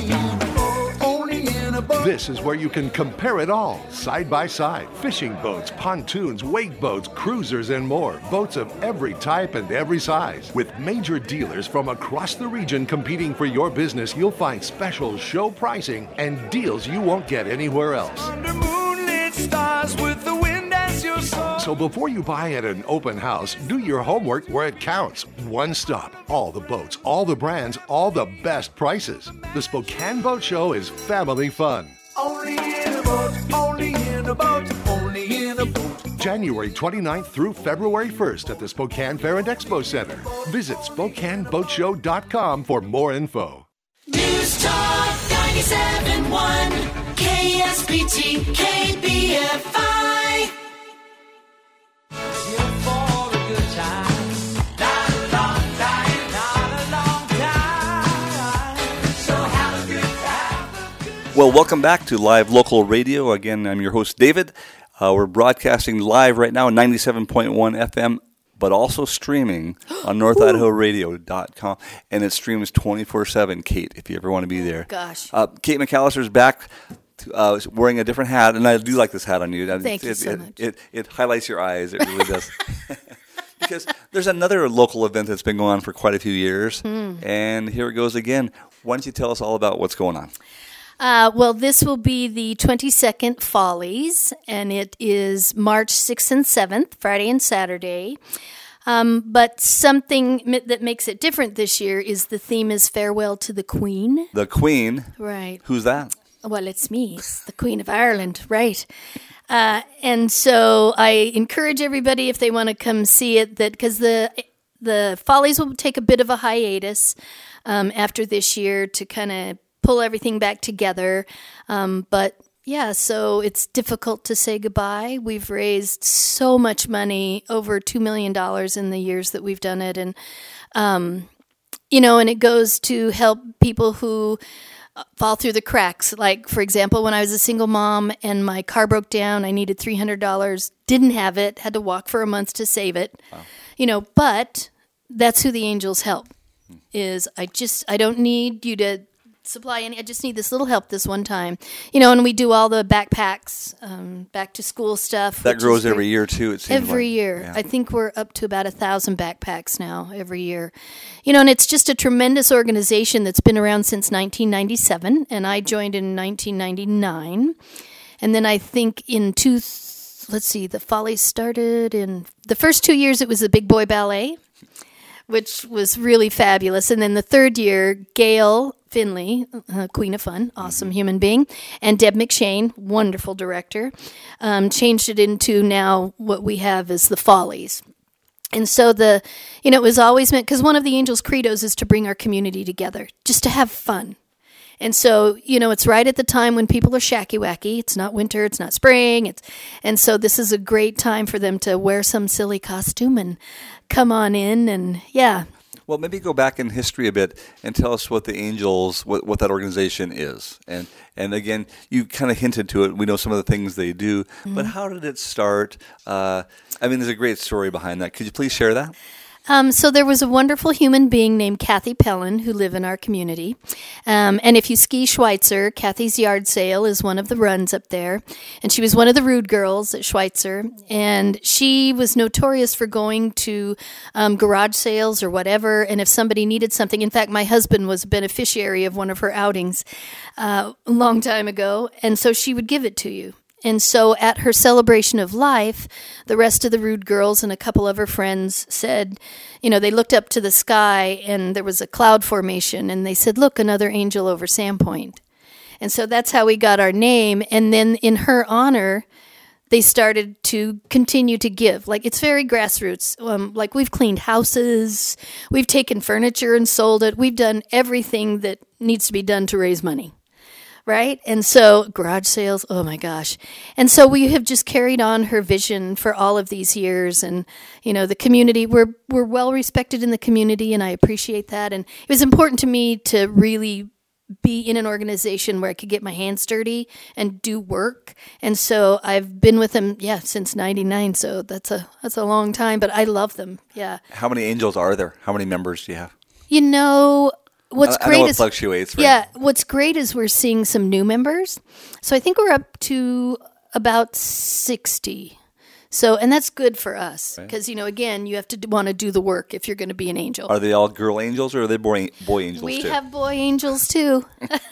This is where you can compare it all, side by side. Fishing boats, pontoons, wake boats, cruisers, and more. Boats of every type and every size. With major dealers from across the region competing for your business, you'll find special show pricing and deals you won't get anywhere else. Under moonlit stars with the wind as your soul. So before you buy at an open house, do your homework where it counts. One stop. All the boats, all the brands, all the best prices. The Spokane Boat Show is family fun. Only in a boat, only in a boat, only in a boat. January 29th through February 1st at the Spokane Fair and Expo Center. Visit SpokaneBoatShow.com for more info. News Talk 97.1 KSPT KBFI. Here for a good time. Not a long time, not a long time. So have a good time. Well, welcome back to Live Local Radio. Again, I'm your host, David. We're broadcasting live right now on 97.1 FM, but also streaming on NorthIdahoRadio.com. And it streams 24/7, Kate, if you ever want to be there. Gosh. Kate McAllister's back wearing a different hat, and I do like this hat on you. Thank you so much. It highlights your eyes. It really does. Because there's another local event that's been going on for quite a few years, and here it goes again. Why don't you tell us all about what's going on? Well, this will be the 22nd Follies, and it is March 6th and 7th, Friday and Saturday. But something that makes it different this year is the theme is Farewell to the Queen. The Queen? Right. Who's that? Well, it's me. It's the Queen of Ireland, right. And so I encourage everybody, if they want to come see it, that because the Follies will take a bit of a hiatus after this year to kind of pull everything back together. But yeah, so it's difficult to say goodbye. We've raised so much money, over $2 million in the years that we've done it. And, and it goes to help people who fall through the cracks. Like, for example, when I was a single mom and my car broke down, I needed $300, didn't have it, had to walk for a month to save it. Wow. But that's who the angels help. Is I don't need you to supply any. I just need this little help this one time. And we do all the backpacks, back to school stuff. That grows every year too, it seems every year. Yeah. I think we're up to about 1,000 backpacks now every year. And it's just a tremendous organization that's been around since 1997, and I joined in 1999. And then I think the Follies started in the first 2 years. It was the Big Boy Ballet, which was really fabulous. And then the third year, Gail Finley, Queen of Fun, awesome human being, and Deb McShane, wonderful director, changed it into now what we have is the Follies. And so it was always meant, because one of the angels' credos is to bring our community together, just to have fun. And so, it's right at the time when people are shacky-wacky. It's not winter, it's not spring. And so this is a great time for them to wear some silly costume and come on in and, yeah. Well, maybe go back in history a bit and tell us what the Angels, what that organization is. And again, you kind of hinted to it. We know some of the things they do. But how did it start? There's a great story behind that. Could you please share that? So there was a wonderful human being named Kathy Pellin who lived in our community. And if you ski Schweitzer, Kathy's yard sale is one of the runs up there. And she was one of the rude girls at Schweitzer. And she was notorious for going to garage sales or whatever. And if somebody needed something, in fact, my husband was a beneficiary of one of her outings a long time ago. And so she would give it to you. And so at her celebration of life, the rest of the rude girls and a couple of her friends said, they looked up to the sky and there was a cloud formation and they said, look, another angel over Sandpoint. And so that's how we got our name. And then in her honor, they started to continue to give. Like, it's very grassroots. Like, we've cleaned houses, we've taken furniture and sold it. We've done everything that needs to be done to raise money. Right? And so garage sales, oh my gosh. And so we have just carried on her vision for all of these years. And, the community, we're well respected in the community, and I appreciate that. And it was important to me to really be in an organization where I could get my hands dirty and do work. And so I've been with them, since 99. So that's a long time, but I love them. Yeah. How many angels are there? How many members do you have? What's great I know it is fluctuates, right? Yeah, what's great is we're seeing some new members. So I think we're up to about 60. So, and that's good for us because, again, you have to want to do the work if you're going to be an angel. Are they all girl angels or are they boy angels too? We have boy angels too.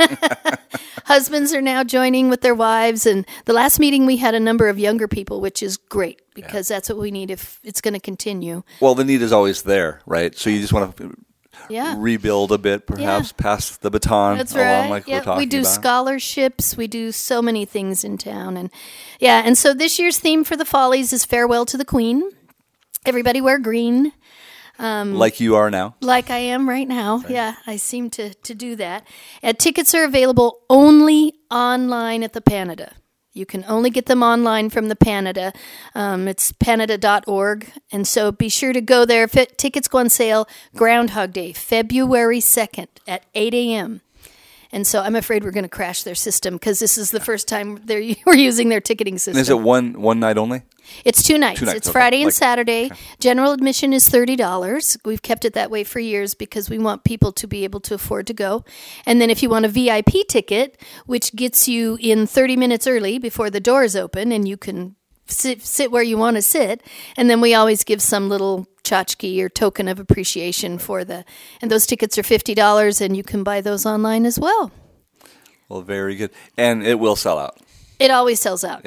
Husbands are now joining with their wives. And the last meeting we had a number of younger people, which is great because that's what we need if it's going to continue. Well, the need is always there, right? So you just want to rebuild a bit, perhaps pass the baton That's along right. like we're talking we do about. Scholarships. We do so many things in town. And so this year's theme for the Follies is Farewell to the Queen. Everybody wear green. Like you are now. Like I am right now. Right. Yeah, I seem to do that. Tickets are available only online at the Panada. You can only get them online from the Panada. It's panada.org. And so be sure to go there. Tickets go on sale Groundhog Day, February 2nd at 8 a.m. And so I'm afraid we're going to crash their system because this is the first time we're using their ticketing system. And is it one night only? It's 2 nights. It's okay. Friday and Saturday. Okay. General admission is $30. We've kept it that way for years because we want people to be able to afford to go. And then if you want a VIP ticket, which gets you in 30 minutes early before the doors open, and you can sit where you want to sit, and then we always give some little tchotchke or token of appreciation and those tickets are $50, and you can buy those online as well. Well, very good. And it will sell out. It always sells out.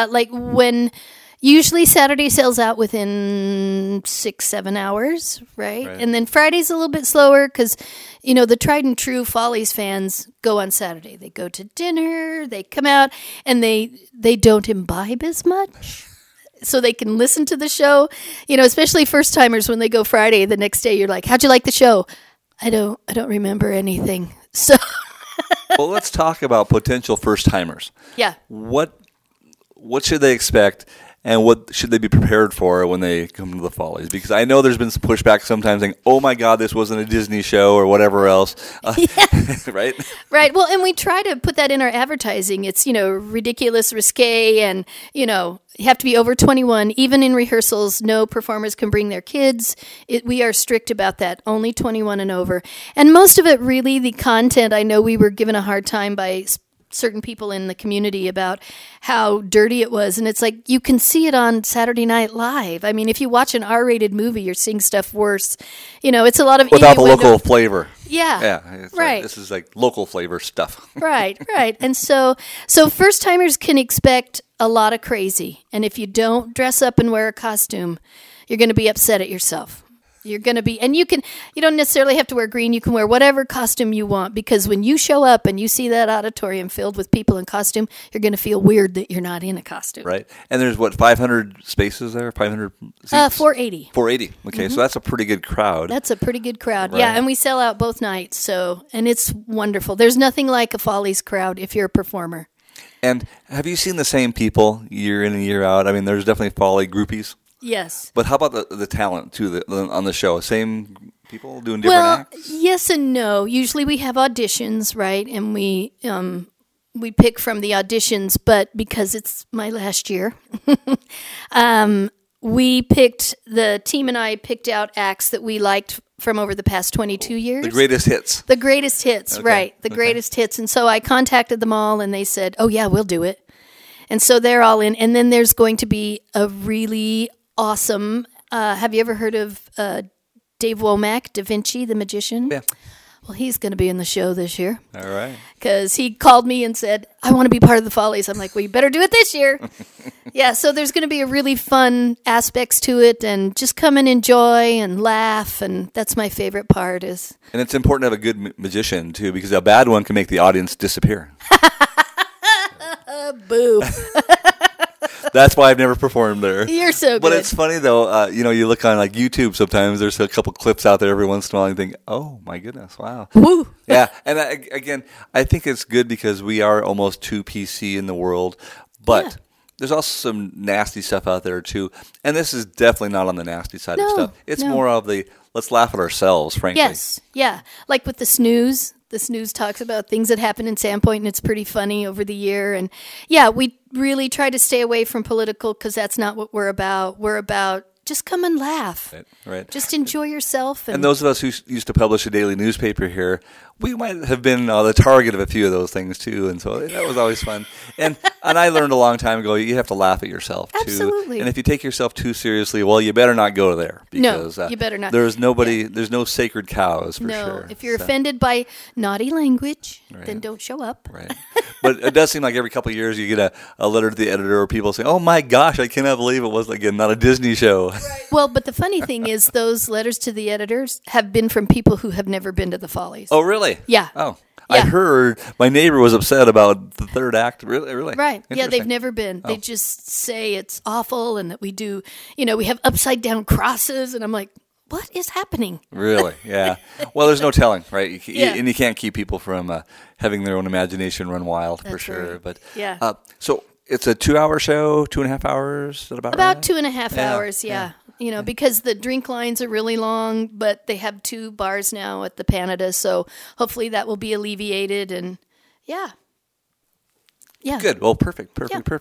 Yeah. Usually Saturday sells out within 6-7 hours, right? And then Friday's a little bit slower because, the tried and true Follies fans go on Saturday. They go to dinner, they come out, and they don't imbibe as much. So they can listen to the show, especially first timers when they go Friday. The next day, you're like, "How'd you like the show?" I don't remember anything. So, well, let's talk about potential first timers. Yeah. What should they expect, and what should they be prepared for when they come to the Follies? Because I know there's been some pushback sometimes, saying, "Oh my God, this wasn't a Disney show" or whatever else. Right. Right. Well, and we try to put that in our advertising. It's ridiculous, risque, and you have to be over 21. Even in rehearsals, no performers can bring their kids. We are strict about that. Only 21 and over. And most of it, really, the content, I know we were given a hard time by certain people in the community about how dirty it was. And it's like, you can see it on Saturday Night Live. I mean, if you watch an R-rated movie, you're seeing stuff worse. It's a lot of without the local flavor. Yeah. Yeah. Right. This is like local flavor stuff. Right. And so first timers can expect a lot of crazy. And if you don't dress up and wear a costume, you're going to be upset at yourself. You're going to be, and you don't necessarily have to wear green. You can wear whatever costume you want, because when you show up and you see that auditorium filled with people in costume, you're going to feel weird that you're not in a costume. Right. And there's 500 spaces there? 500 seats? 480. 480. Okay. So that's a pretty good crowd. That's a pretty good crowd. Right. Yeah. And we sell out both nights. And it's wonderful. There's nothing like a Follies crowd if you're a performer. And have you seen the same people year in and year out? I mean, there's definitely Folly groupies. Yes. But how about the talent, too, on the show? Same people doing different acts? Yes and no. Usually we have auditions, right? And we pick from the auditions, but because it's my last year, the team and I picked out acts that we liked from over the past 22 years. The greatest hits. The greatest hits, okay. Right. The greatest hits. And so I contacted them all, and they said, "Oh, yeah, we'll do it." And so they're all in. And then there's going to be a really awesome. Have you ever heard of Dave Womack, Da Vinci, the magician? Yeah. Well, he's going to be in the show this year. All right. Because he called me and said, "I want to be part of the Follies." I'm like, "Well, you better do it this year." Yeah, so there's going to be a really fun aspects to it, and just come and enjoy and laugh, and that's my favorite part. And it's important to have a good magician, too, because a bad one can make the audience disappear. Boo. That's why I've never performed there. You're so good. But it's funny, though, you look on like YouTube sometimes, there's a couple clips out there every once in a while, and you think, "Oh, my goodness, wow." Woo. Yeah, and again, I think it's good because we are almost too PC in the world, but there's also some nasty stuff out there, too. And this is definitely not on the nasty side of stuff. It's more of the, let's laugh at ourselves, frankly. Yes, yeah. Like with the snooze. The snooze talks about things that happen in Sandpoint, and it's pretty funny over the year. And yeah, we really try to stay away from political because that's not what we're about. We're about just come and laugh. Right. Just enjoy yourself. And those of us who used to publish a daily newspaper here, we might have been the target of a few of those things too, and so that was always fun. And I learned a long time ago, you have to laugh at yourself too. Absolutely. And if you take yourself too seriously, well, you better not go there because you better not. There's no sacred cows for sure. No, if you're offended by naughty language, then don't show up. Right. But it does seem like every couple of years you get a letter to the editor or people saying, "Oh my gosh, I cannot believe it was again not a Disney show." Right. Well, but the funny thing is, those letters to the editors have been from people who have never been to the Follies. Oh, really? Yeah. Oh, yeah. I heard my neighbor was upset about the third act. Really? Right. Yeah, they've never been. They just say it's awful and that we do, we have upside down crosses, and I'm like, what is happening? Really? Yeah. Well, there's no telling, right? And you can't keep people from having their own imagination run wild. That's for sure. Right. But yeah. So it's a 2-hour show, 2.5 hours. Is that about right? 2.5 hours, yeah. You know, because the drink lines are really long, but they have 2 bars now at the Panada, so hopefully that will be alleviated. And yeah. Good. Well, perfect.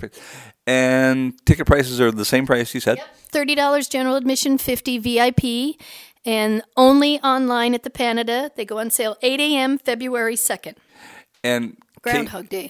And ticket prices are the same price you said? Yep. $30 general admission, $50 VIP, and only online at the Panada. They go on sale 8 a.m. February 2nd. And Groundhog Day.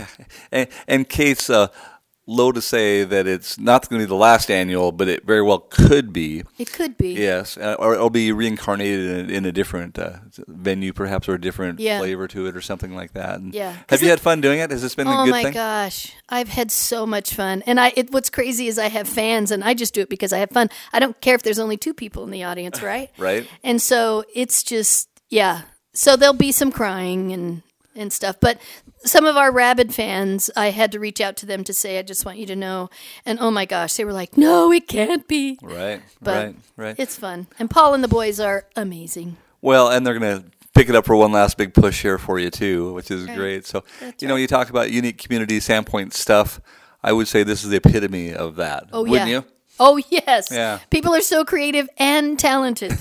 And Kate's low to say that it's not going to be the last annual, but it very well could be. It could be. Yes, or it'll be reincarnated in a different venue, perhaps, or a different flavor to it, or something like that. And have you had fun doing it? Has this been a good thing? Oh my gosh, I've had so much fun. And what's crazy is I have fans, and I just do it because I have fun. I don't care if there's only 2 people in the audience, right? Right. And so it's just So there'll be some crying and stuff, but some of our rabid fans, I had to reach out to them to say, I just want you to know. And oh my gosh, they were like, no, it can't be. Right, but right. It's fun. And Paul and the boys are amazing. Well, and they're going to pick it up for one last big push here for you too, which is great. So, you talk about unique community Sandpoint stuff. I would say this is the epitome of that. Oh, wouldn't you? Oh, yes. Yeah. People are so creative and talented.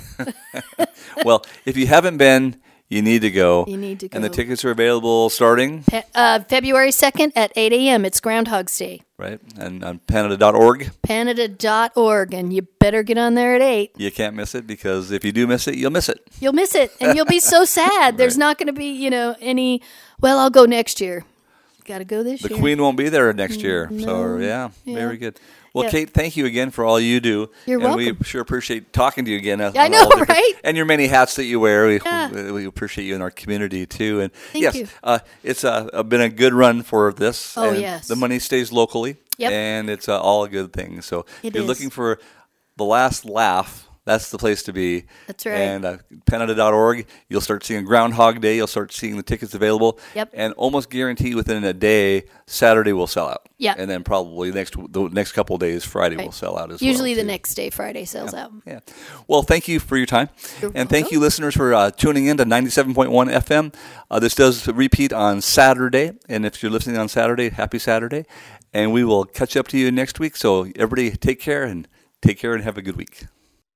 Well, if you haven't been, you need to go. You need to go. And the tickets are available starting? February 2nd at 8 a.m. It's Groundhog's Day. Right. And on Panada.org. Panada.org. And you better get on there at 8. You can't miss it, because if you do miss it, you'll miss it. You'll miss it. And you'll be so sad. There's not going to be, any, I'll go next year. Got to go this year. The Queen won't be there next year. No. So, very good. Well, Kate, thank you again for all you do. You're welcome. And we sure appreciate talking to you again. I know, right? And your many hats that you wear. We appreciate you in our community, too. And Thank you. It's been a good run for this. Oh, and yes. The money stays locally. Yep. And it's all a good thing. So if you're is. looking for the last laugh, that's the place to be. That's right. And Panada.org, you'll start seeing Groundhog Day. You'll start seeing the tickets available. Yep. And almost guarantee within a day, Saturday will sell out. Yeah. And then probably the next couple of days, Friday will sell out as well. Usually the next day, Friday sells out. Yeah. Well, thank you for your time. You're thank you, listeners, for tuning in to 97.1 FM. This does repeat on Saturday. And if you're listening on Saturday, happy Saturday. And we will catch up to you next week. So everybody take care and have a good week.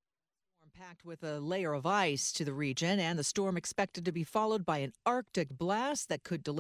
With a layer of ice to the region, and the storm expected to be followed by an Arctic blast that could delay